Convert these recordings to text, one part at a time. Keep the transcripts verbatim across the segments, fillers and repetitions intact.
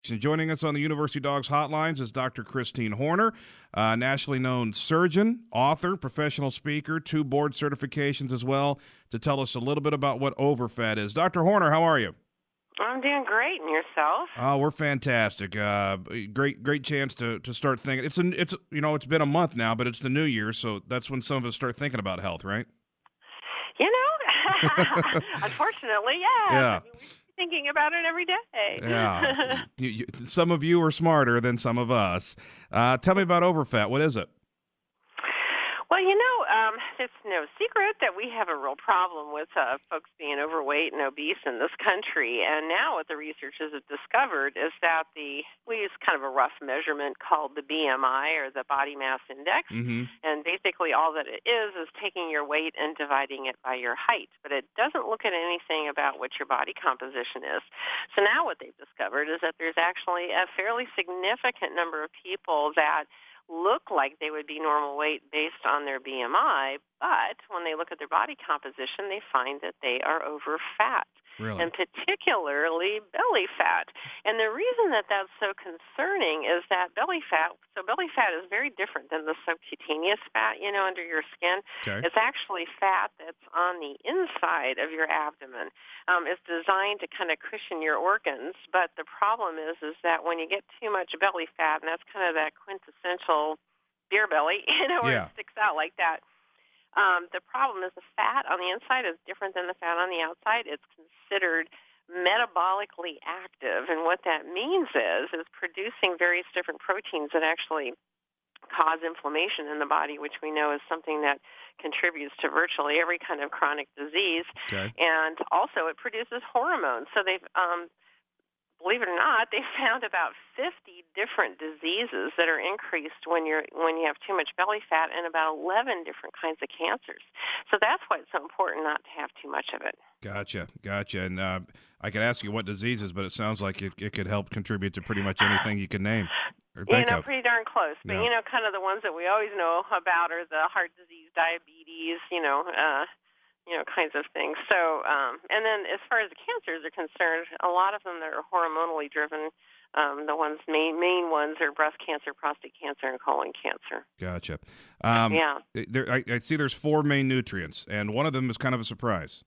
Reach. And joining us on the University Dogs Hotlines is Doctor Christine Horner, uh, nationally known surgeon, author, professional speaker, two board certifications as well, to tell us a little bit about what overfat is. Doctor Horner, how are you? I'm doing great, and yourself? Oh, we're fantastic. Uh, great, great chance to, to start thinking. It's an, it's you know, it's been a month now, but it's the new year, so that's when some of us start thinking about health, right? You know, unfortunately, yes. Yeah. I mean, we should be thinking about it every day. Yeah. you, you, some of you are smarter than some of us. Uh, tell me about overfat. What is it? Well, you know, um, it's no secret that we have a real problem with uh, folks being overweight and obese in this country. And now what the researchers have discovered is that the we use kind of a rough measurement called the B M I, or the body mass index. Mm-hmm. And basically all that it is is taking your weight and dividing it by your height. But it doesn't look at anything about what your body composition is. So now what they've discovered is that there's actually a fairly significant number of people that look like they would be normal weight based on their B M I, but when they look at their body composition, they find that they are over fat. Really? And particularly belly fat. And the reason that that's so concerning is that belly fat, so belly fat is very different than the subcutaneous fat, you know, under your skin. Okay. It's actually fat that's on the inside of your abdomen. Um, it's designed to kind of cushion your organs, but the problem is, is that when you get too much belly fat, and that's kind of that quintessential beer belly, you know, where Yeah. it sticks out like that, Um, the problem is the fat on the inside is different than the fat on the outside. It's considered metabolically active, and what that means is is producing various different proteins that actually cause inflammation in the body, which we know is something that contributes to virtually every kind of chronic disease. Okay. And also it produces hormones. So they've um, believe it or not, they found about fifty different diseases that are increased when you're when you have too much belly fat, and about eleven different kinds of cancers. So that's why it's so important not to have too much of it. Gotcha, gotcha. And uh, I could ask you what diseases, but it sounds like it, it could help contribute to pretty much anything you can name or You think know, of. pretty darn close. But, Yeah. you know, kind of the ones that we always know about are the heart disease, diabetes, you know, uh, you know, kinds of things. So, um, and then as far as the cancers are concerned, a lot of them that are hormonally driven, um, the ones main main ones are breast cancer, prostate cancer, and colon cancer. Gotcha. Um, Yeah. There, I, I see there's four main nutrients, and one of them is kind of a surprise.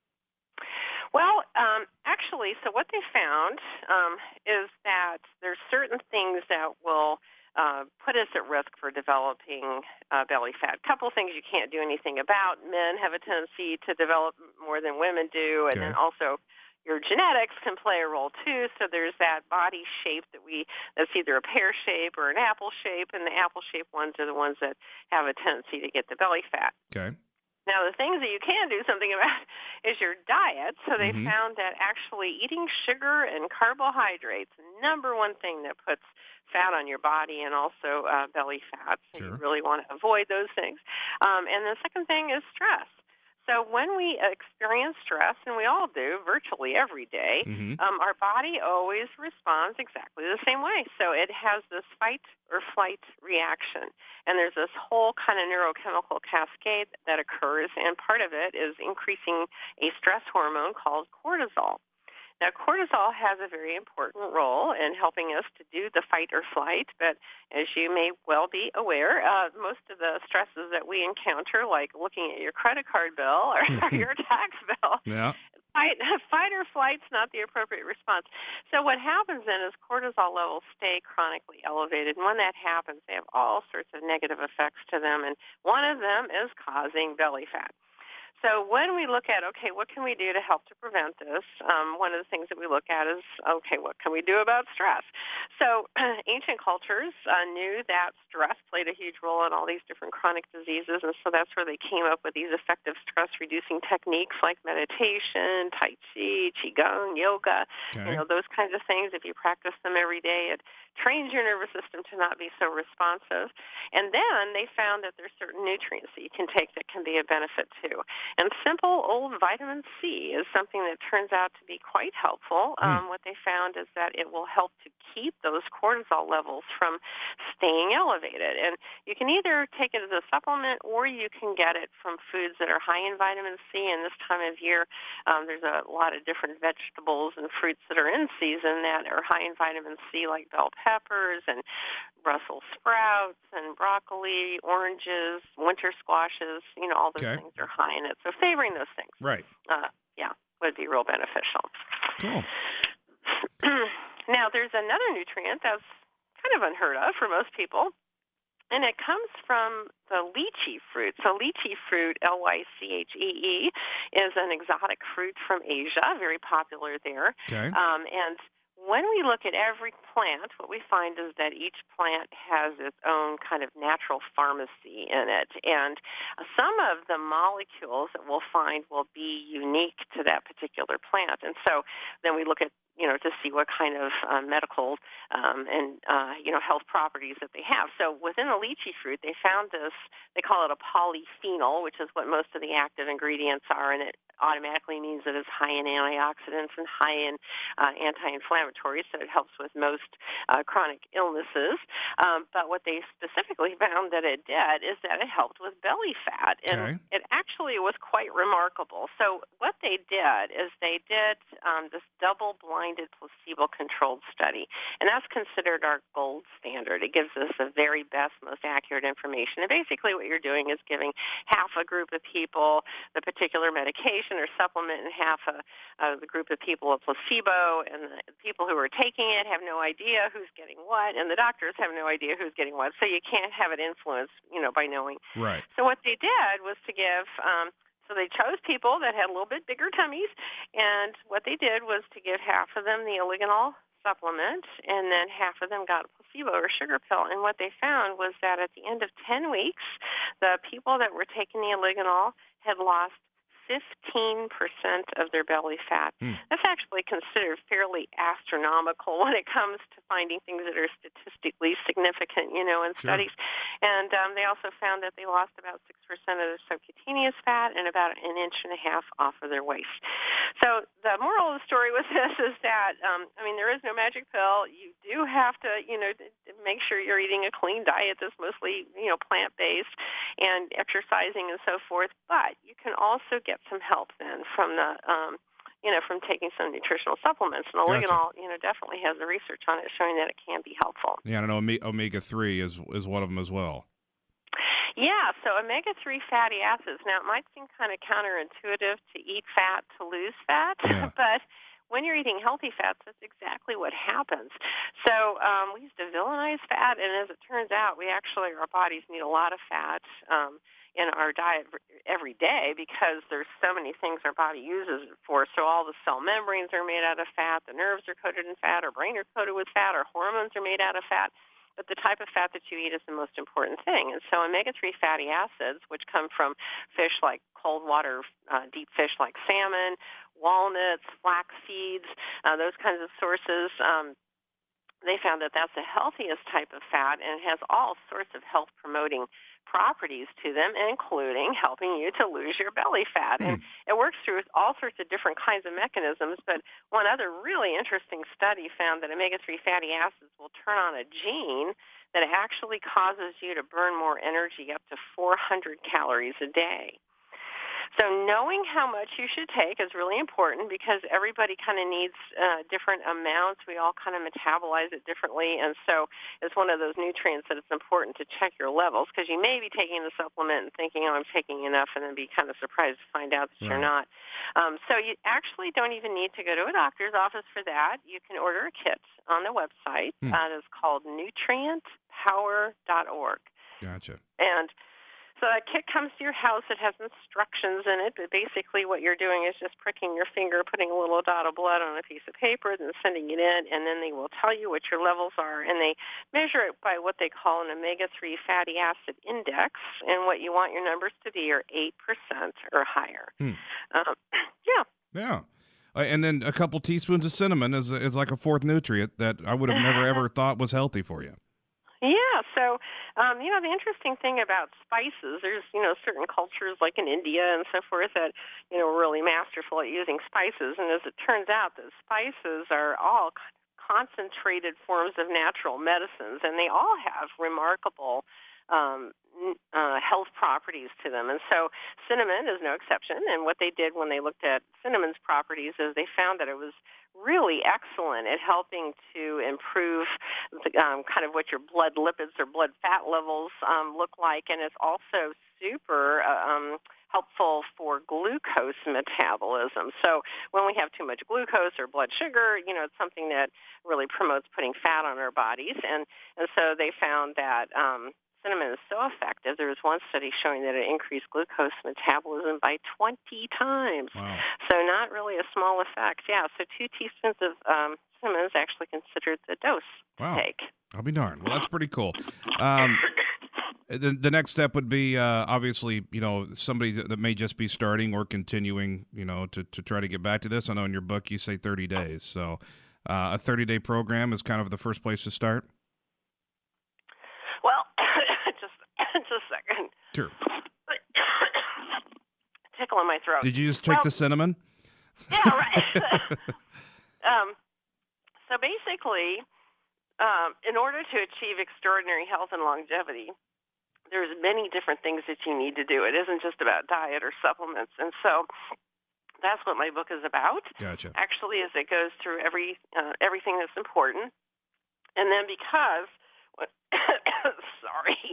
Well, um, actually, so what they found um, is that there's certain things that will uh, put us at risk for developing uh, belly fat. A couple things you can't do anything about. Men have a tendency to develop more than women do, and Okay. then also your genetics can play a role too. So there's that body shape that we that's either a pear shape or an apple shape, and the apple shaped ones are the ones that have a tendency to get the belly fat. Okay. Now, the things that you can do something about is your diet. So they Mhm. found that actually eating sugar and carbohydrates, number one thing that puts fat on your body, and also uh, belly fat. So Sure. you really want to avoid those things. Um, and the second thing is stress. So when we experience stress, and we all do virtually every day, Mhm. um, our body always responds exactly the same way. So it has this fight or flight reaction. And there's this whole kind of neurochemical cascade that occurs, and part of it is increasing a stress hormone called cortisol. Now, cortisol has a very important role in helping us to do the fight or flight, but as you may well be aware, uh, most of the stresses that we encounter, like looking at your credit card bill or your tax bill, Yeah. fight, fight or flight's not the appropriate response. So what happens then is cortisol levels stay chronically elevated, and when that happens, they have all sorts of negative effects to them, and one of them is causing belly fat. So when we look at, okay, what can we do to help to prevent this, um, one of the things that we look at is, okay, what can we do about stress? So ancient cultures uh, knew that stress played a huge role in all these different chronic diseases, and so that's where they came up with these effective stress-reducing techniques like meditation, Tai Chi, Qigong, yoga, Okay. you know, those kinds of things. If you practice them every day, it trains your nervous system to not be so responsive. And then they found that there's certain nutrients that you can take that can be a benefit too. And simple old vitamin C is something that turns out to be quite helpful. Um, mm. What they found is that it will help to keep those cortisol levels from staying elevated. And you can either take it as a supplement or you can get it from foods that are high in vitamin C. And this time of year, um, there's a lot of different vegetables and fruits that are in season that are high in vitamin C, like bell peppers and Brussels sprouts and broccoli, oranges, winter squashes, you know, all those okay. things are high in it. So favoring those things, right? Uh, yeah, would be real beneficial. Cool. Now, there's another nutrient that's kind of unheard of for most people, and it comes from the lychee fruit. So lychee fruit, L Y C H E E, is an exotic fruit from Asia, very popular there. Okay. Um, and when we look at every plant, what we find is that each plant has its own kind of natural pharmacy in it. And some of the molecules that we'll find will be unique to that particular plant. And so then we look at, you know, to see what kind of uh, medical um, and, uh, you know, health properties that they have. So within the lychee fruit, they found this, they call it a polyphenol, which is what most of the active ingredients are, and it automatically means that it's high in antioxidants and high in uh, anti-inflammatories, so it helps with most uh, chronic illnesses. Um, but what they specifically found that it did is that it helped with belly fat, and okay. it actually was quite remarkable. So what they did is they did um, this double-blinded placebo-controlled study, and that's considered our gold standard. It gives us the very best, most accurate information. And basically what you're doing is giving half a group of people the particular medication or supplement, and half a, uh, the group of people a placebo, and the people who are taking it have no idea who's getting what, and the doctors have no idea who's getting what, so you can't have it influenced, you know, by knowing. Right. So what they did was to give, um, so they chose people that had a little bit bigger tummies, and what they did was to give half of them the Oligonol supplement, and then half of them got a placebo or sugar pill. And what they found was that at the end of ten weeks, the people that were taking the Oligonol had lost fifteen percent of their belly fat. Mm. That's actually considered fairly astronomical when it comes to finding things that are statistically significant, you know, in sure. studies. And um, they also found that they lost about six percent of their subcutaneous fat and about an inch and a half off of their waist. So the moral of the story with this is that, um, I mean, there is no magic pill. You do have to, you know, make sure you're eating a clean diet that's mostly, you know, plant-based and exercising and so forth. But you can also get some help then from the, um, you know, from taking some nutritional supplements. And Oligonol, gotcha. you know, definitely has the research on it showing that it can be helpful. Yeah, I know omega three is is one of them as well. Yeah, so omega three fatty acids. Now, it might seem kind of counterintuitive to eat fat to lose fat, yeah. but when you're eating healthy fats, that's exactly what happens. So um, we used to villainize fat, and as it turns out, we actually, our bodies need a lot of fat um, in our diet every day because there's so many things our body uses it for. So all the cell membranes are made out of fat, the nerves are coated in fat, our brain are coated with fat, our hormones are made out of fat. But the type of fat that you eat is the most important thing. And so omega three fatty acids, which come from fish like cold water, uh, deep fish like salmon, walnuts, flax seeds, uh, those kinds of sources, um, they found that that's the healthiest type of fat and it has all sorts of health-promoting properties to them, including helping you to lose your belly fat. Mm. And it works through all sorts of different kinds of mechanisms, but one other really interesting study found that omega three fatty acids will turn on a gene that actually causes you to burn more energy, up to four hundred calories a day. So knowing how much you should take is really important because everybody kind of needs uh, different amounts. We all kind of metabolize it differently, and so it's one of those nutrients that it's important to check your levels because you may be taking the supplement and thinking, oh, I'm taking enough, and then be kind of surprised to find out that right. you're not. Um, so you actually don't even need to go to a doctor's office for that. You can order a kit on the website. Hmm. Uh, it's called nutrient power dot org. Gotcha. And so that kit comes to your house. It has instructions in it, but basically what you're doing is just pricking your finger, putting a little dot of blood on a piece of paper, then sending it in, and then they will tell you what your levels are, and they measure it by what they call an omega three fatty acid index, and what you want your numbers to be are eight percent or higher. Hmm. Um, yeah. Yeah. Uh, and then a couple teaspoons of cinnamon is, is like a fourth nutrient that I would have never, ever thought was healthy for you. Yeah, so so, um, you know, the interesting thing about spices, there's, you know, certain cultures like in India and so forth that, you know, are really masterful at using spices. And as it turns out, the spices are all concentrated forms of natural medicines, and they all have remarkable um, uh, health properties to them. And so cinnamon is no exception. And what they did when they looked at cinnamon's properties is they found that it was really excellent at helping to improve the, um, kind of what your blood lipids or blood fat levels um, look like. And it's also super uh, um, helpful for glucose metabolism. So when we have too much glucose or blood sugar, you know, it's something that really promotes putting fat on our bodies. And, and so they found that um, cinnamon is so effective. There was one study showing that it increased glucose metabolism by twenty times. Wow. So not really a small effect. Yeah, so two teaspoons of um, cinnamon is actually considered the dose Wow. to take. I'll be darned. Well, that's pretty cool. Um, the, the next step would be, uh, obviously, you know, somebody that, that may just be starting or continuing, you know, to, to try to get back to this. I know in your book you say thirty days. So uh, a thirty-day program is kind of the first place to start? Well, just, just a second. Sure. Tickle in my throat. Did you just take well, the cinnamon? Yeah, right. um, so basically, um, in order to achieve extraordinary health and longevity, there's many different things that you need to do. It isn't just about diet or supplements. And so that's what my book is about. Gotcha. Actually, as it goes through every uh, everything that's important. And then because, sorry,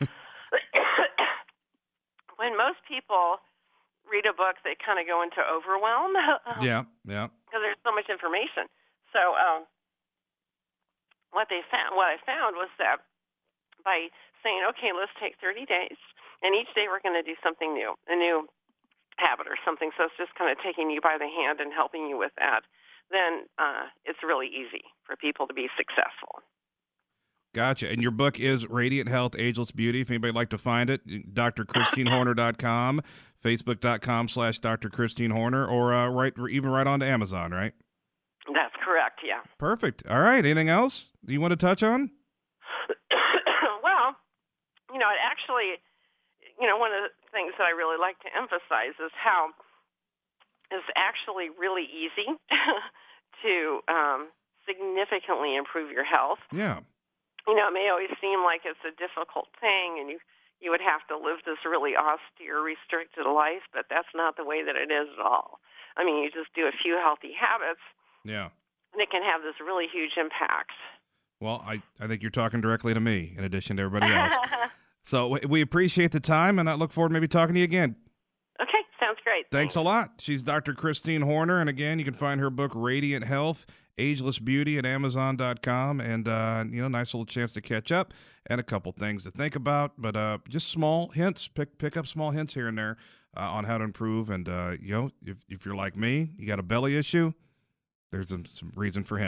when most people read a book, they kind of go into overwhelm. Yeah, yeah. Because there's so much information. So um, what they found, what I found was that by saying, okay, let's take thirty days, and each day we're going to do something new, a new habit or something. So it's just kind of taking you by the hand and helping you with that. Then uh, it's really easy for people to be successful. Gotcha. And your book is Radiant Health, Ageless Beauty. If anybody would like to find it, D R Christine Horner dot com, Facebook.com slash Dr. Christine Horner, or uh, right, or even right on to Amazon, right? That's correct, yeah. Perfect. All right. Anything else you want to touch on? Well, you know, it actually, you know, one of the things that I really like to emphasize is how it's actually really easy to um, significantly improve your health. Yeah. You know, it may always seem like it's a difficult thing, and you you would have to live this really austere, restricted life, but that's not the way that it is at all. I mean, you just do a few healthy habits, Yeah. and it can have this really huge impact. Well, I, I think you're talking directly to me in addition to everybody else. So we, we appreciate the time, and I look forward to maybe talking to you again. Okay, sounds great. Thanks a lot. She's Doctor Christine Horner, and again, you can find her book, Radiant Health, Ageless Beauty, at Amazon dot com, and, uh, you know, nice little chance to catch up and a couple things to think about, but uh, just small hints, pick pick up small hints here and there uh, on how to improve, and, uh, you know, if, if you're like me, you got a belly issue, there's some, some reason for him.